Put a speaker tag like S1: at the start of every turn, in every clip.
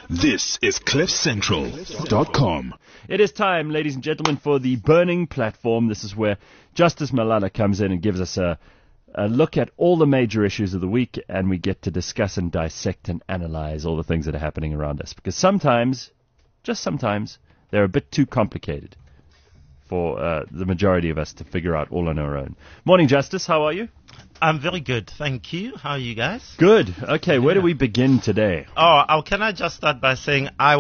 S1: This is CliffCentral.com.
S2: It is time, ladies and gentlemen, for the Burning Platform. This is where Justice Malala comes in and gives us a look at all the major issues of the week, and we get to discuss and dissect and analyze all the things that are happening around us. Because sometimes, just sometimes, they're a bit too complicated for the majority of us to figure out all on our own. Morning, Justice. How are you?
S3: I'm very good, thank you. How are you guys?
S2: Good. Okay, where do we begin today?
S3: Can I just start by saying I'm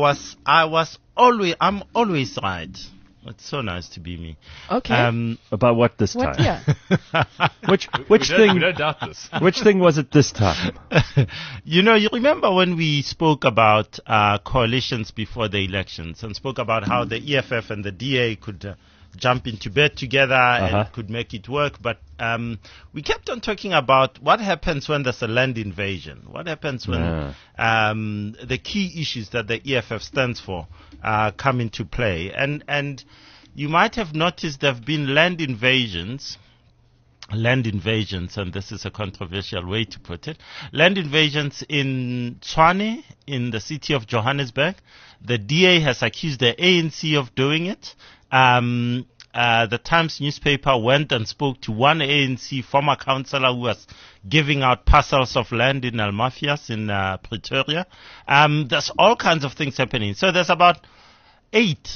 S3: always right. It's so nice to be me.
S4: Okay.
S2: About what this time?
S4: What? Yeah.
S2: Which thing? We don't doubt this. Which thing was it this time?
S3: You remember when we spoke about coalitions before the elections and spoke about how the EFF and the DA could jump into bed together and could make it work, but we kept on talking about what happens when there's a land invasion. What happens when the key issues that the EFF stands for come into play. And you might have noticed there have been land invasions, and this is a controversial way to put it, land invasions in Tshwane, in the city of Johannesburg. The DA has accused the ANC of doing it. The Times newspaper went and spoke to one ANC former councillor who was giving out parcels of land in Almafias in Pretoria. There's all kinds of things happening. So there's about 8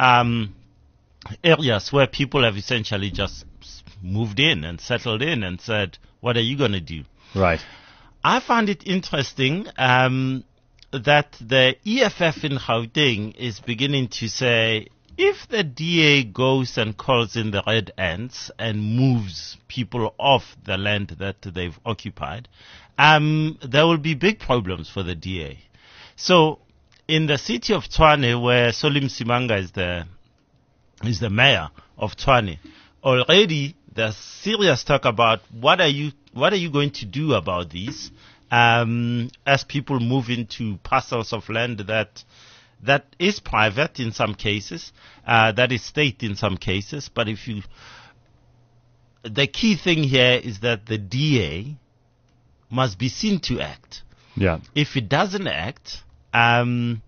S3: areas where people have essentially just moved in and settled in and said, what are you going to do?
S2: Right.
S3: I find it interesting that the EFF in Gauteng is beginning to say, if the DA goes and calls in the red ants and moves people off the land that they've occupied, there will be big problems for the DA. So in the city of Tshwane, where Solim Simanga is the mayor of Tshwane, already there's serious talk about what are you going to do about these as people move into parcels of land that is private in some cases, that is state in some cases. But the key thing here is that the DA must be seen to act.
S2: Yeah. If
S3: it doesn't act, then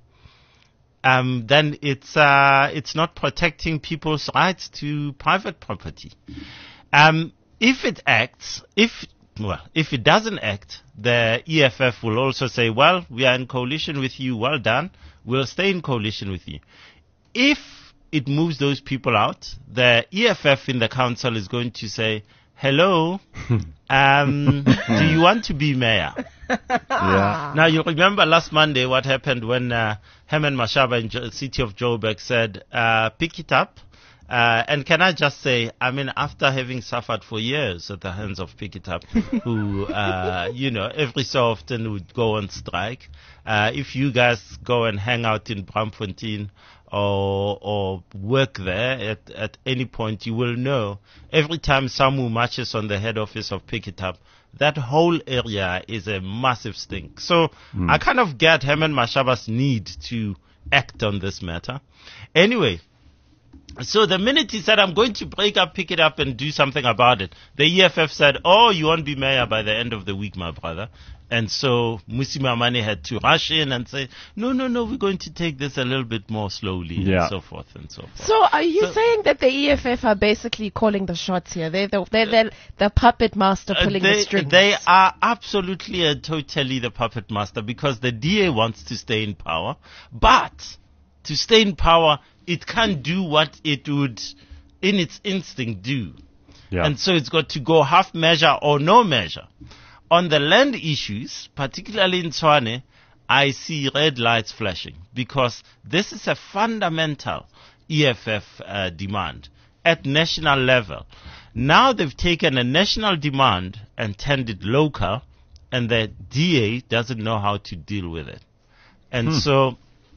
S3: it's not protecting people's rights to private property. If it doesn't act, the EFF will also say, well, we are in coalition with you, well done, we'll stay in coalition with you. If it moves those people out, the EFF in the council is going to say, hello, do you want to be mayor?
S2: Yeah.
S3: Now, you remember last Monday what happened when Herman Mashaba in the city of Joburg said, pick it up. And can I just say, after having suffered for years at the hands of Pick It Up, who, every so often would go on strike, if you guys go and hang out in Braamfontein or work there at any point, you will know every time Samu marches on the head office of Pick It Up, that whole area is a massive stink. So I kind of get Herman Mashaba's need to act on this matter. Anyway, so the minute he said, I'm going to break up, Pick It Up and do something about it, the EFF said, you won't be mayor by the end of the week, my brother. And so Musi Maimane had to rush in and say, no, we're going to take this a little bit more slowly, and so forth and so forth.
S4: So are you saying that the EFF are basically calling the shots here? They're the puppet master pulling the strings?
S3: They are absolutely and totally the puppet master, because the DA wants to stay in power, but to stay in power, it can't do what it would, in its instinct, do. Yeah. And so it's got to go half measure or no measure. On the land issues, particularly in Tshwane, I see red lights flashing, because this is a fundamental EFF demand at national level. Now they've taken a national demand and turned it local, and the DA doesn't know how to deal with it. And so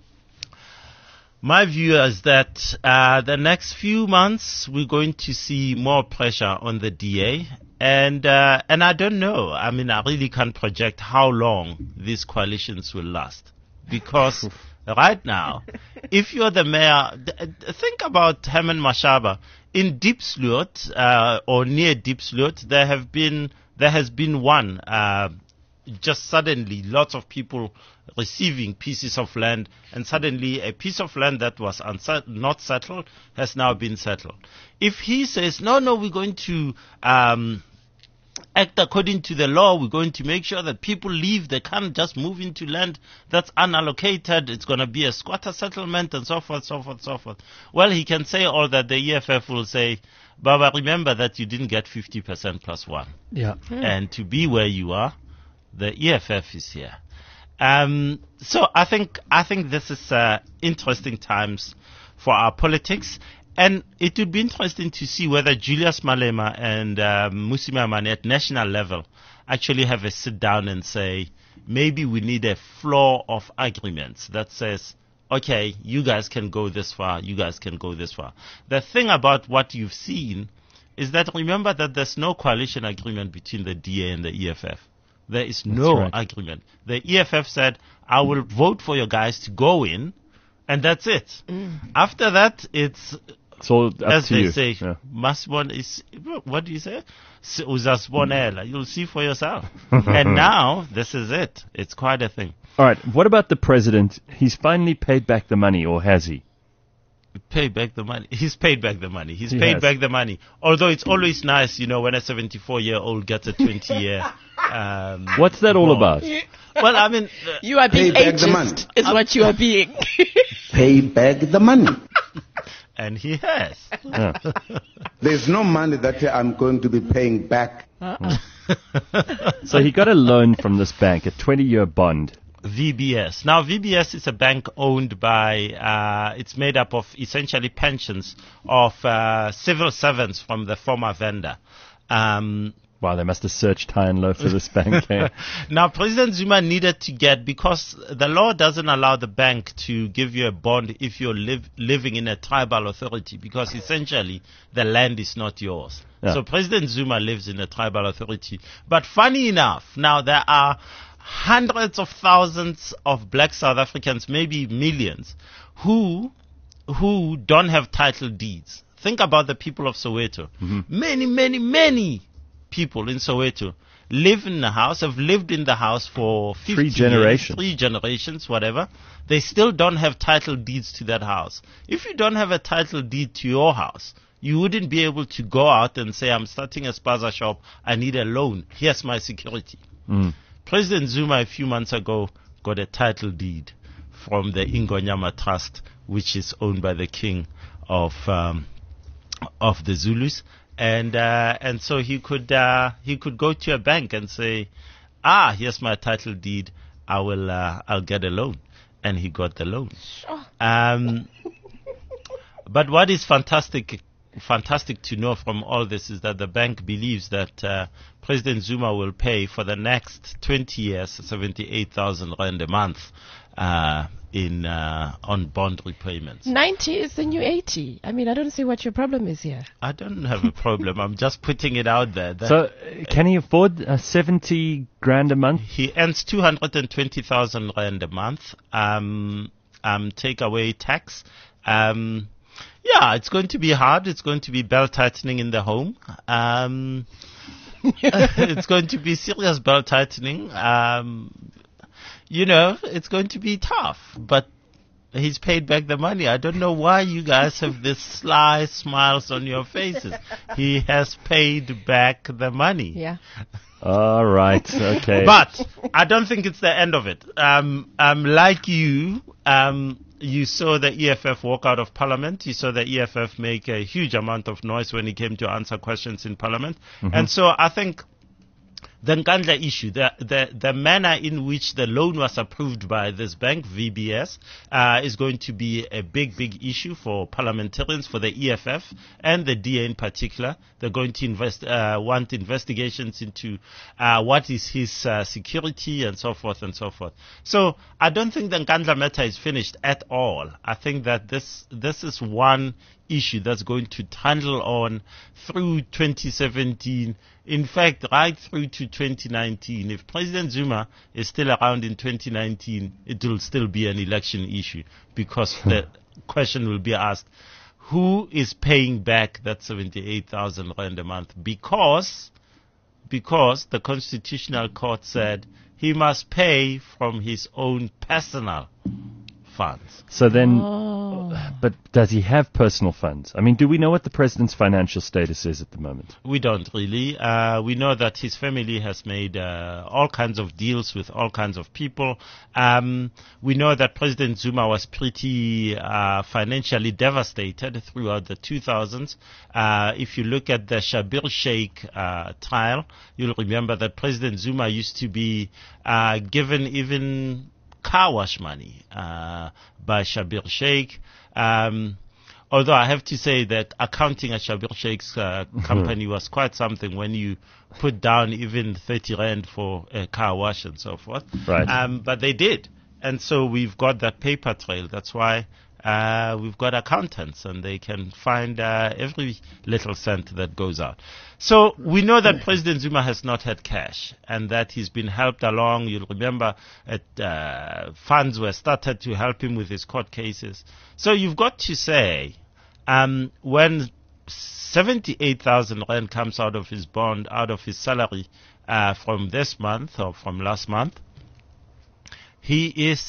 S3: my view is that the next few months we're going to see more pressure on the DA, and I don't know. I really can't project how long these coalitions will last, because right now, if you're the mayor, think about Herman Mashaba in Diepsloot or near Diepsloot. There has been one just suddenly lots of people receiving pieces of land, and suddenly a piece of land that was not settled has now been settled. If he says, no, we're going to act according to the law, we're going to make sure that people leave, they can't just move into land that's unallocated, it's going to be a squatter settlement, and so forth. Well, he can say all that. The EFF will say, Baba, remember that you didn't get 50% plus one.
S2: Yeah.
S3: And to be where you are, the EFF is here. So I think this is interesting times for our politics. And it would be interesting to see whether Julius Malema and Mmusi Maimane at national level actually have a sit down and say, maybe we need a floor of agreements that says, okay, you guys can go this far, you guys can go this far. The thing about what you've seen is that remember that there's no coalition agreement between the DA and the EFF. There is no agreement. The EFF said, I will vote for your guys to go in, and that's it. After that, it's
S2: all up
S3: as
S2: to
S3: they
S2: you.
S3: say,
S2: Yeah.
S3: Masbon is, what do you say? Uzasbonela. You'll see for yourself. And now, this is it. It's quite a thing.
S2: All right. What about the president? He's finally paid back the money, or has he?
S3: Pay back the money. He's paid back the money. He
S2: has.
S3: paid back the money. Although it's always nice, when a 74-year-old gets a 20-year.
S2: What's that all about?
S3: Well, I mean,
S4: You are being
S5: Pay back the money.
S4: ageist, is what you are being.
S5: Pay back the money.
S3: and he has.
S2: Yeah.
S5: There's no money that I'm going to be paying back.
S2: So he got a loan from this bank, a 20-year bond.
S3: VBS. Now, VBS is a bank owned by, it's made up of essentially pensions of civil servants from the former vendor.
S2: Wow, they must have searched high and low for this bank. Eh?
S3: Now, President Zuma needed to get, because the law doesn't allow the bank to give you a bond if you're living in a tribal authority, because essentially the land is not yours.
S2: Yeah.
S3: So President Zuma lives in a tribal authority. But funny enough, now there are hundreds of thousands of black South Africans, maybe millions, who don't have title deeds. Think about the people of Soweto. Many people in Soweto live in the house, have lived in the house for 50
S2: 3 generations.
S3: years, 3 generations, whatever. They still don't have title deeds to that house. If you don't have a title deed to your house, you wouldn't be able to go out and say, I'm starting a spaza shop, I need a loan, here's my security. President Zuma a few months ago got a title deed from the Ingonyama Trust, which is owned by the king of the Zulus, and so he could go to a bank and say, here's my title deed, I'll get a loan, and he got the loan. But what is fantastic to know from all this is that the bank believes that President Zuma will pay for the next 20 years 78,000 rand a month on bond repayments.
S4: 90 is the new 80. I mean, I don't see what your problem is here.
S3: I don't have a problem. I'm just putting it out there. That
S2: So can he afford 70 grand a month?
S3: he earns 220,000 rand a month. Take away tax. Yeah, it's going to be hard. It's going to be belt tightening in the home. It's going to be serious belt tightening. It's going to be tough, but he's paid back the money. I don't know why you guys have this sly smiles on your faces. He has paid back the money.
S4: Yeah.
S2: All right. Okay.
S3: But I don't think it's the end of it. Like you, you saw the EFF walk out of Parliament. You saw the EFF make a huge amount of noise when he came to answer questions in Parliament. And so I think the Nkandla issue, the manner in which the loan was approved by this bank, VBS, is going to be a big issue for parliamentarians, for the EFF and the DA in particular. They're going to want investigations into what is his security and so forth and so forth. So I don't think the Nkandla matter is finished at all. I think that this is one issue that's going to trundle on through 2017, in fact, right through to 2019. If President Zuma is still around in 2019, it will still be an election issue, because the question will be asked, who is paying back that 78,000 rand a month? Because the Constitutional Court said he must pay from his own personal funds.
S2: So then, but does he have personal funds? I mean, do we know what the president's financial status is at the moment?
S3: We don't really. We know that his family has made all kinds of deals with all kinds of people. We know that President Zuma was pretty financially devastated throughout the 2000s. If you look at the Shabir Sheikh trial, you'll remember that President Zuma used to be given even car wash money by Shabir Sheikh. Although I have to say that accounting at Shabir Sheikh's company was quite something when you put down even 30 rand for a car wash and so forth.
S2: Right.
S3: But they did. And so we've got that paper trail. That's why we've got accountants, and they can find every little cent that goes out. So we know that President Zuma has not had cash, and that he's been helped along. You'll remember funds were started to help him with his court cases. So you've got to say, when 78,000 rand comes out of his bond, out of his salary from this month or from last month, he is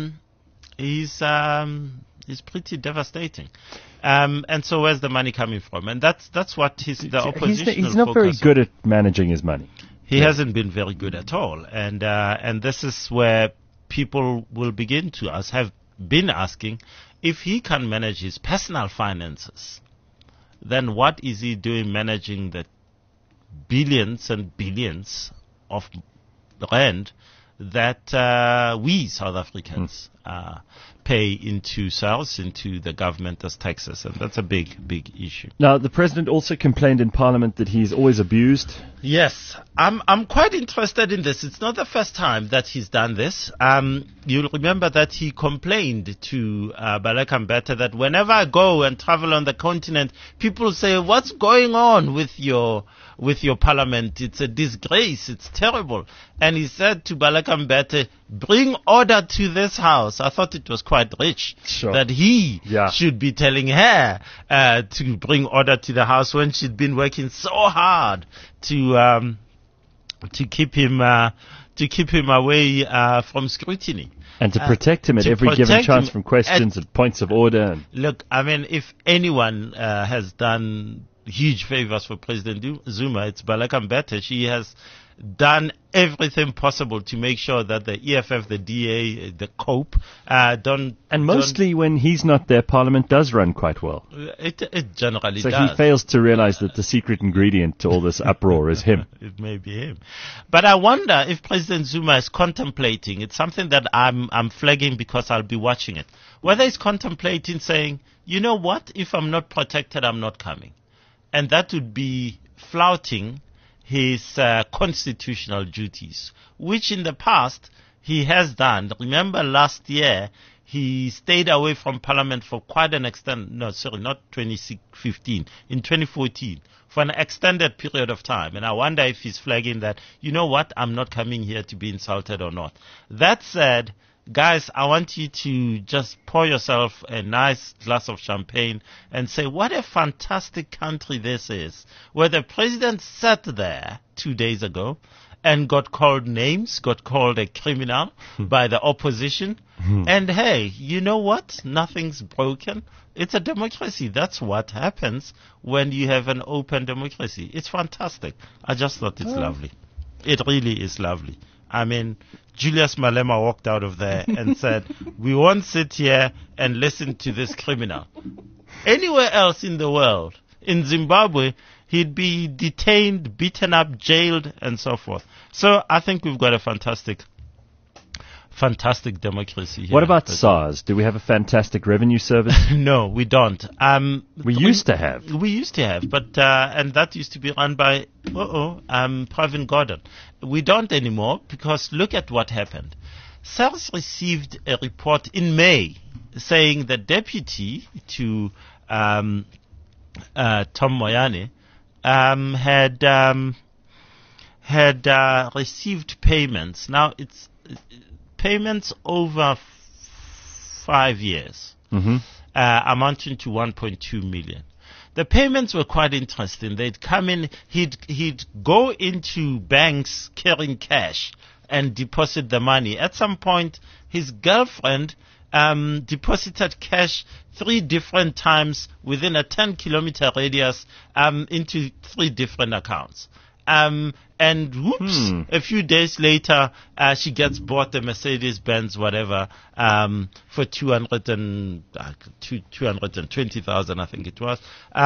S3: is pretty devastating. And so where's the money coming from? And that's what the opposition.
S2: He's not very good at managing his money.
S3: He hasn't been very good at all. And this is where people will begin to have been asking, if he can manage his personal finances, then what is he doing managing the billions and billions of rand that we South Africans pay into the government as taxes? And that's a big issue.
S2: Now, the president also complained in Parliament that he's always abused.
S3: Yes, I'm quite interested in this. It's not the first time that he's done this. You'll remember that he complained to Baleka Mbete that whenever I go and travel on the continent, people say, what's going on with your parliament? It's a disgrace. It's terrible. And he said to Baleka Mbete, bring order to this house. I thought it was quite rich that he should be telling her to bring order to the house when she'd been working so hard to keep him away from scrutiny.
S2: And to protect him at every given chance from questions and points of order.
S3: Look, I mean, if anyone has done huge favors for President Zuma, it's Baleka Mbete. She has done everything possible to make sure that the EFF, the DA, the COPE don't...
S2: And mostly when he's not there, Parliament does run quite well.
S3: It generally
S2: does.
S3: So
S2: he fails to realize that the secret ingredient to all this uproar is him.
S3: It may be him. But I wonder if President Zuma is contemplating, it's something that I'm flagging because I'll be watching it, whether he's contemplating saying, you know what, if I'm not protected, I'm not coming. And that would be flouting his constitutional duties, which in the past he has done. Remember last year, he stayed away from Parliament for quite an extent, not 2015, in 2014, for an extended period of time. And I wonder if he's flagging that, you know what, I'm not coming here to be insulted or not. That said, guys, I want you to just pour yourself a nice glass of champagne and say, what a fantastic country this is, where the president sat there 2 days ago and got called names, got called a criminal by the opposition. And hey, you know what? Nothing's broken. It's a democracy. That's what happens when you have an open democracy. It's fantastic. I just thought it's lovely. It really is lovely. I mean, Julius Malema walked out of there and said, we won't sit here and listen to this criminal. Anywhere else in the world, in Zimbabwe, he'd be detained, beaten up, jailed, and so forth. So I think we've got a fantastic democracy here.
S2: What about SARS? Do we have a fantastic revenue service?
S3: No, we don't.
S2: We used to have,
S3: but and that used to be run by Pravin Gordhan. We don't anymore because look at what happened. SARS received a report in May saying the deputy to Tom Moyane had received payments. Now it's payments over 5 years, amounting to 1.2 million. The payments were quite interesting. They'd come in, he'd go into banks carrying cash and deposit the money. At some point, his girlfriend deposited cash 3 different times within a 10-kilometer radius into 3 different accounts. And whoops, a few days later, she gets bought a Mercedes-Benz, whatever, for 220,000, I think it was.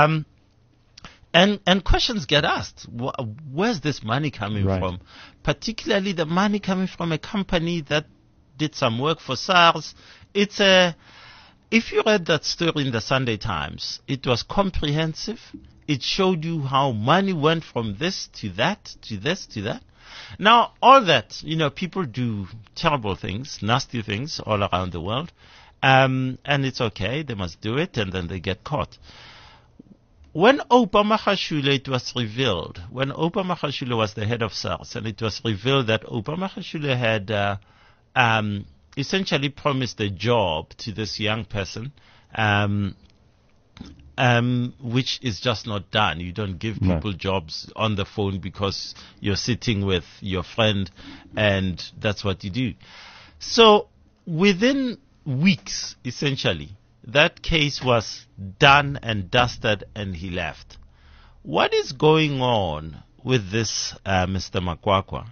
S3: And questions get asked. Where's this money coming from? Particularly the money coming from a company that did some work for SARS. If you read that story in the Sunday Times, it was comprehensive. It showed you how money went from this to that, to this, to that. Now, all that, people do terrible things, nasty things all around the world. And it's okay. They must do it, and then they get caught. When Oupa Magashule, it was revealed, when Oupa Magashule was the head of SARS, and it was revealed that Oupa Magashule had essentially promised a job to this young person, which is just not done. You don't give people jobs on the phone because you're sitting with your friend, and that's what you do. So within weeks, essentially, that case was done and dusted, and he left. What is going on with this Mr. Makwakwa?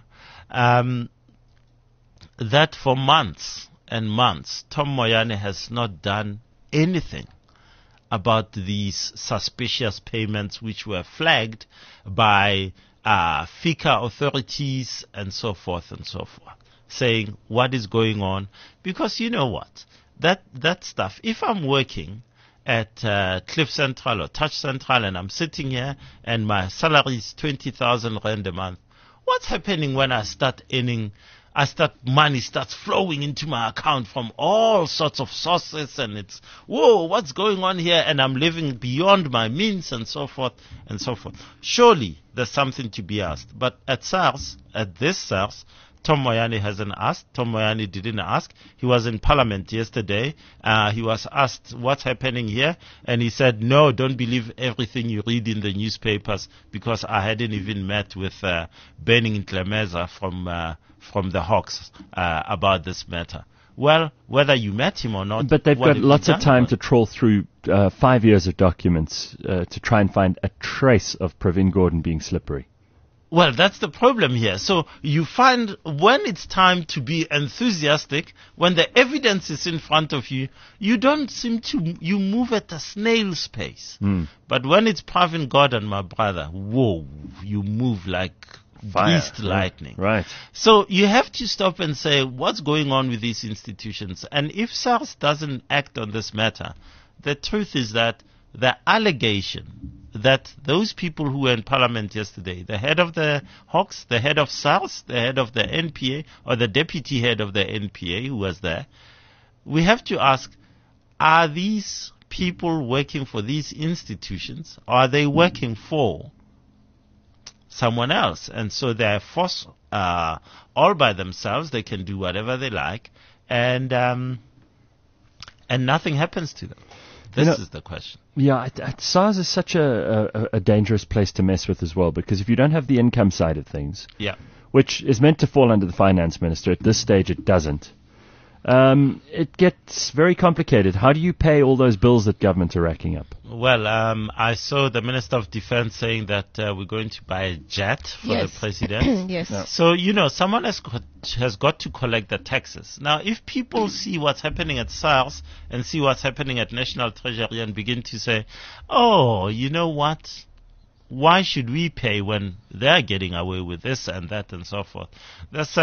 S3: That for months and months, Tom Moyane has not done anything about these suspicious payments which were flagged by FICA authorities and so forth, saying what is going on. Because you know what? That stuff, if I'm working at Cliff Central or Touch Central and I'm sitting here and my salary is 20,000 Rand a month, what's happening when I start earning, money starts flowing into my account from all sorts of sources, and it's, whoa, what's going on here? And I'm living beyond my means and so forth and so forth. Surely there's something to be asked. But at this SARS, Tom Moyane hasn't asked. Tom Moyane didn't ask. He was in Parliament yesterday. He was asked what's happening here, and he said, no, don't believe everything you read in the newspapers, because I hadn't even met with Benning Ntlemeza from the Hawks about this matter. Well, whether you met him or not...
S2: But they've got lots of time to trawl through 5 years of documents to try and find a trace of Pravin Gordhan being slippery.
S3: Well, that's the problem here. So you find when it's time to be enthusiastic, when the evidence is in front of you, you don't seem to, you move at a snail's pace. But when it's Pravin Gordhan, my brother, whoa, you move like beast lightning.
S2: Right.
S3: So you have to stop and say, what's going on with these institutions? And if SARS doesn't act on this matter, the truth is that the allegation that those people who were in Parliament yesterday, the head of the Hawks, the head of SARS, the head of the NPA, or the deputy head of the NPA who was there, we have to ask, are these people working for these institutions, or are they working for someone else? And so they're forced all by themselves. They can do whatever they like, and nothing happens to them. This is the question.
S2: Yeah, SARS is such a dangerous place to mess with as well, because if you don't have the income side of things, which is meant to fall under the finance minister, at this stage it doesn't, it gets very complicated. How do you pay all those bills that government are racking up?
S3: Well, I saw the Minister of Defense saying that we're going to buy a jet for the president.
S4: Yes.
S2: Yeah.
S3: So, someone has got to collect the taxes. Now, if people see what's happening at SARS and see what's happening at National Treasury and begin to say, oh, you know what? Why should we pay when they're getting away with this and that and so forth? That's,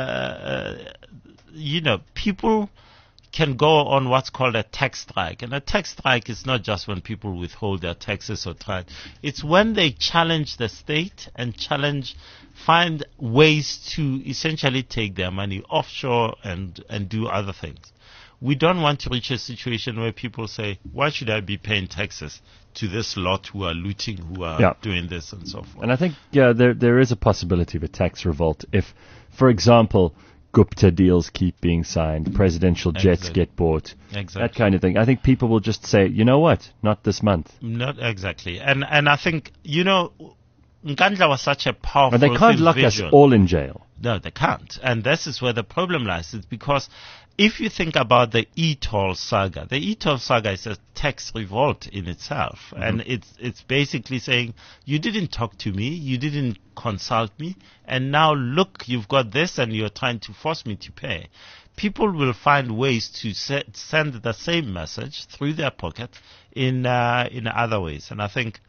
S3: people can go on what's called a tax strike. And a tax strike is not just when people withhold their taxes or try. It's when they challenge the state and find ways to essentially take their money offshore and do other things. We don't want to reach a situation where people say, why should I be paying taxes to this lot who are looting, who are doing this and so forth?
S2: And I think there is a possibility of a tax revolt if, for example, Gupta deals keep being signed, presidential jets get bought, that kind of thing. I think people will just say, you know what, not this month.
S3: Not exactly. And I think, Nkandla was such a powerful
S2: But they can't lock us all in jail.
S3: No, they can't. And this is where the problem lies. It's because if you think about the e-toll saga, the e-toll saga is a tax revolt in itself. And it's basically saying, you didn't talk to me, you didn't consult me, and now look, you've got this and you're trying to force me to pay. People will find ways to send the same message through their pocket in other ways. And I think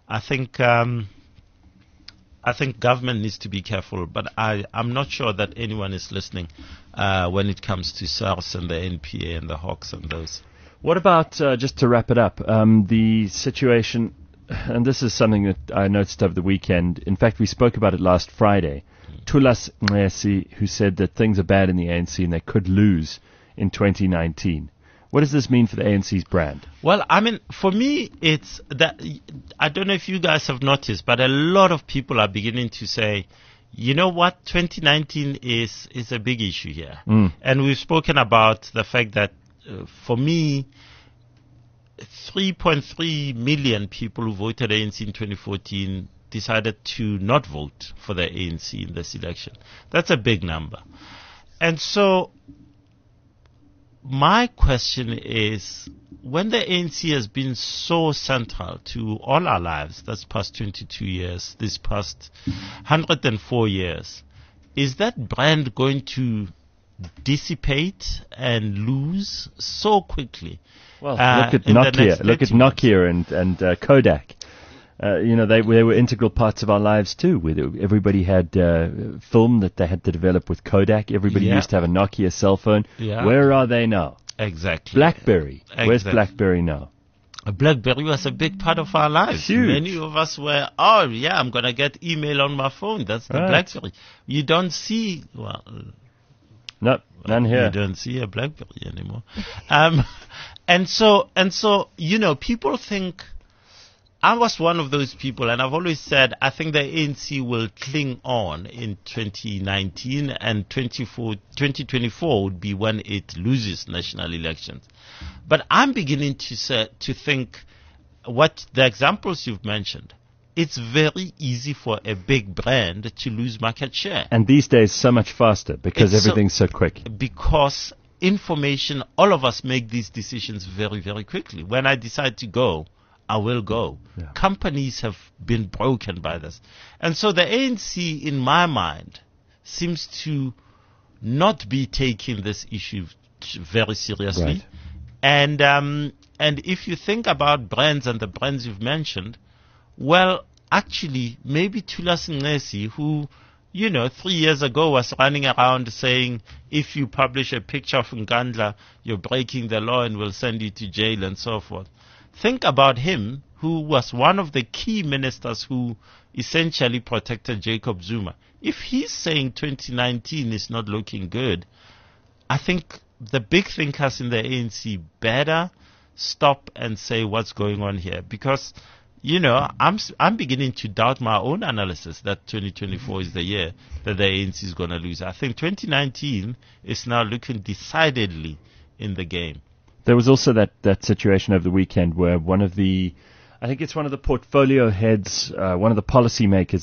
S3: government needs to be careful, but I'm not sure that anyone is listening when it comes to SARS and the NPA and the Hawks and those.
S2: What about, just to wrap it up, the situation, and this is something that I noticed over the weekend. In fact, we spoke about it last Friday. Thulas Nxesi, who said that things are bad in the ANC and they could lose in 2019. What does this mean for the ANC's brand?
S3: Well, I mean, for me, it's that, I don't know if you guys have noticed, but a lot of people are beginning to say, you know what, 2019 is a big issue here. And we've spoken about the fact that, for me, 3.3 million people who voted ANC in 2014 decided to not vote for the ANC in this election. That's a big number. And so my question is, when the ANC has been so central to all our lives, that's past 22 years, this past 104 years, is that brand going to dissipate and lose so quickly?
S2: Well, look at Nokia. Look at Nokia and Kodak. They were integral parts of our lives too. Everybody had film that they had to develop with Kodak. Everybody used to have a Nokia cell phone. Yeah. Where are they now?
S3: Exactly.
S2: BlackBerry. Exactly. Where's BlackBerry now?
S3: BlackBerry was a big part of our lives.
S2: Huge.
S3: Many of us were, I'm going to get email on my phone. That's the BlackBerry. You don't see,
S2: no, none here.
S3: You don't see a BlackBerry anymore. And so, people think, I was one of those people, and I've always said I think the ANC will cling on in 2019, and 2024 would be when it loses national elections. But I'm beginning to think what the examples you've mentioned, it's very easy for a big brand to lose market share.
S2: And these days so much faster because everything's so quick.
S3: Because information, all of us make these decisions very, very quickly. When I decide to go, I will go. Yeah. Companies have been broken by this. And so the ANC, in my mind, seems to not be taking this issue very seriously. Right. And if you think about brands and the brands you've mentioned, well, actually, maybe Thulas Nxesi, who, 3 years ago was running around saying, if you publish a picture of Nkandla, you're breaking the law and we'll send you to jail and so forth. Think about him, who was one of the key ministers who essentially protected Jacob Zuma. If he's saying 2019 is not looking good, I think the big thinkers in the ANC better stop and say what's going on here. Because, I'm beginning to doubt my own analysis that 2024 is the year that the ANC is going to lose. I think 2019 is now looking decidedly in the game.
S2: There was also that situation over the weekend where one of the portfolio heads, one of the policymakers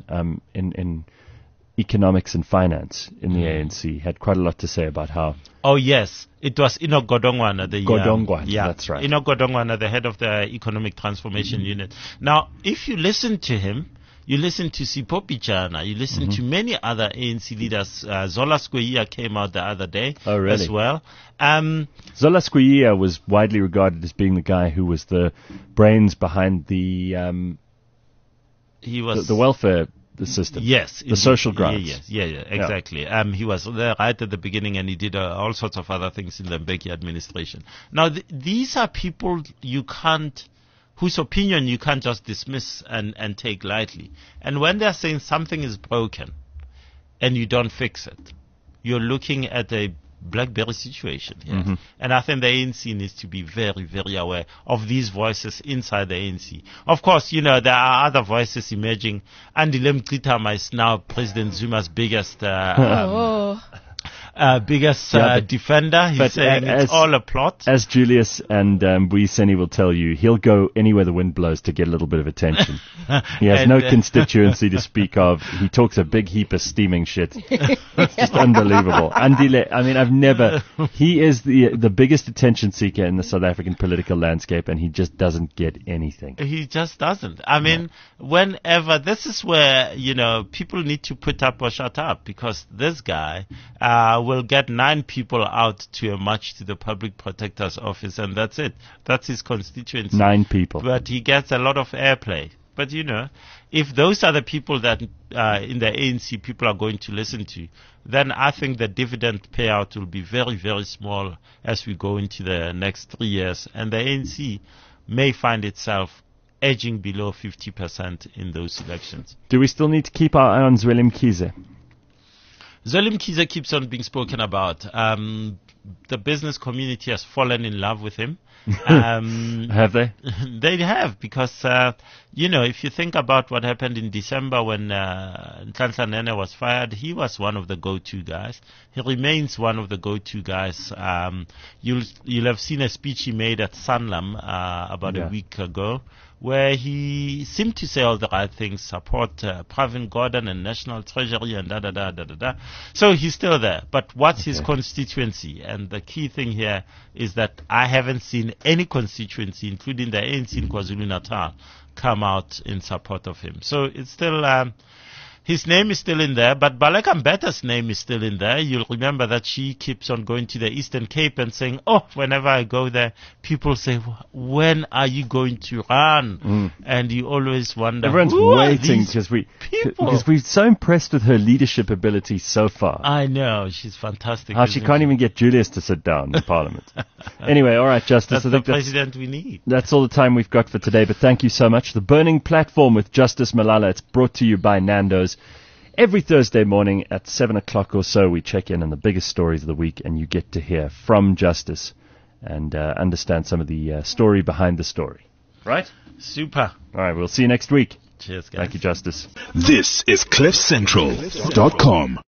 S2: in economics and finance in the ANC had quite a lot to say about how.
S3: Oh yes, it was Enoch Godongwana.
S2: That's right.
S3: Enoch Godongwana, the head of the Economic Transformation Unit. Now, if you listen to him, you listen to Sipho Pichana, you listen to many other ANC leaders. Zola Skweyiya came out the other day as well.
S2: Zola Skweyiya was widely regarded as being the guy who was the brains behind the welfare system.
S3: Yes.
S2: The social grants.
S3: Yeah, exactly. Yeah. He was there right at the beginning, and he did all sorts of other things in the Mbeki administration. Now, these are people whose opinion you can't just dismiss and take lightly. And when they're saying something is broken and you don't fix it, you're looking at a BlackBerry situation here. And I think the ANC needs to be very, very aware of these voices inside the ANC. Of course, there are other voices emerging. Andile Mngxitama is now President Zuma's biggest biggest
S2: Yeah, but-
S3: defender. He's
S2: but
S3: saying it's all a plot.
S2: As Julius and Buiseni will tell you, he'll go anywhere the wind blows to get a little bit of attention. He has
S3: And,
S2: no constituency to speak of. He talks a big heap of steaming shit. It's just unbelievable. Andile, I mean, I've never... He is the biggest attention seeker in the South African political landscape, and he just doesn't get anything.
S3: He just doesn't. I mean, whenever, this is where, people need to put up or shut up, because this guy will get 9 people out to a march to the Public Protector's office, and that's it. That's his constituency.
S2: 9 people.
S3: But he gets a lot of airplay. But, if those are the people that in the ANC people are going to listen to, then I think the dividend payout will be very, very small as we go into the next 3 years. And the ANC may find itself edging below 50% in those elections.
S2: Do we still need to keep our eye on Zweli Mkhize?
S3: Zweli Mkhize keeps on being spoken about. The business community has fallen in love with him.
S2: Have they?
S3: They have, because, if you think about what happened in December when Nhlanhla Nene was fired, he was one of the go-to guys. He remains one of the go-to guys. You'll have seen a speech he made at Sanlam about a week ago, where he seemed to say all the right things, support Pravin Gordhan and National Treasury and da-da-da-da-da-da. So he's still there. But what's his constituency? And the key thing here is that I haven't seen any constituency, including the ANC in KwaZulu-Natal, come out in support of him. So it's still... his name is still in there, but Baleka Mbeta's name is still in there. You'll remember that she keeps on going to the Eastern Cape and saying, whenever I go there, people say, when are you going to run? And you always wonder,
S2: Everyone's waiting because we're so impressed with her leadership ability so far.
S3: I know, she's fantastic.
S2: How she can't even get Julius to sit down in Parliament. Anyway, all right, Justice.
S3: That's the president we need.
S2: That's all the time we've got for today, but thank you so much. The Burning Platform with Justice Malala. It's brought to you by Nando's. Every Thursday morning at 7 o'clock or so, we check in on the biggest stories of the week, and you get to hear from Justice and understand some of the story behind the story. Right?
S3: Super.
S2: All right, we'll see you next week.
S3: Cheers, guys.
S2: Thank you, Justice.
S1: This is CliffCentral.com.